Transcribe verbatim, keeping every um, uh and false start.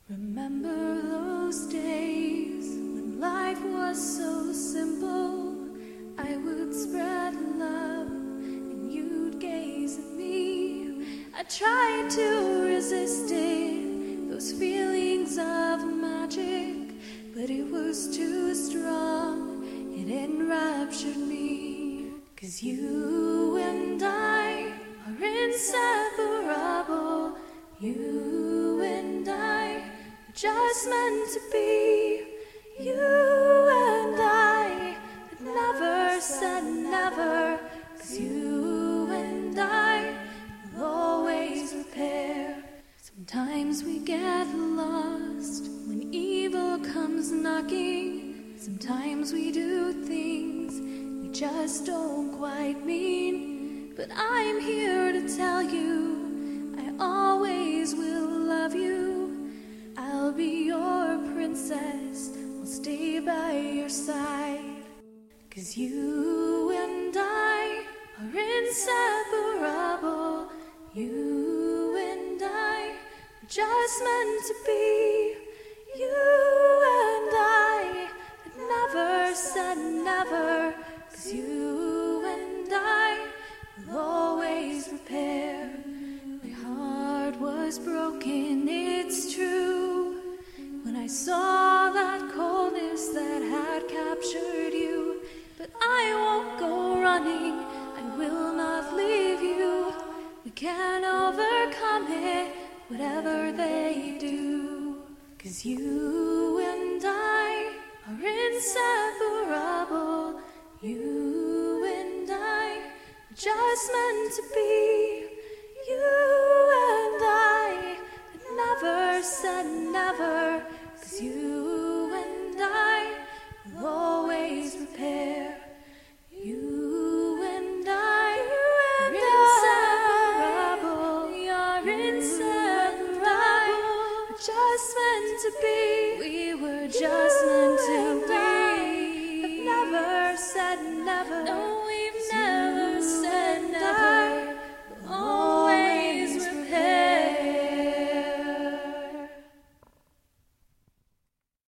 Remember those days when life was so simple. I would spread love and you'd gaze at me. I tried to resist it, those feelings of magic, but it was too strong, it enraptured me. 'Cause you and I are inseparable. You and I are just meant to be. You and I had never said never. 'Cause you and I will always repair. Sometimes we get lost when evil comes knocking. Sometimes we do things we just don't quite mean. But I'm here to tell you, I always will love you. I'll be your princess, I'll stay by your side. 'Cause you and I are inseparable. You and I are just meant to be. You and I had never said never. 'Cause you and I will always repair. My heart was broken, it's true, when I saw that coldness that had captured you. But I won't go running, I will not leave you. We can overcome it, whatever they do. 'Cause you and I are inseparable. You and I are just meant to be. You and I had never said never. 'Cause you and I will always repair. You and I are inseparable. We are inseparable. We're just meant to be. We were just meant to be. Had never said never. No.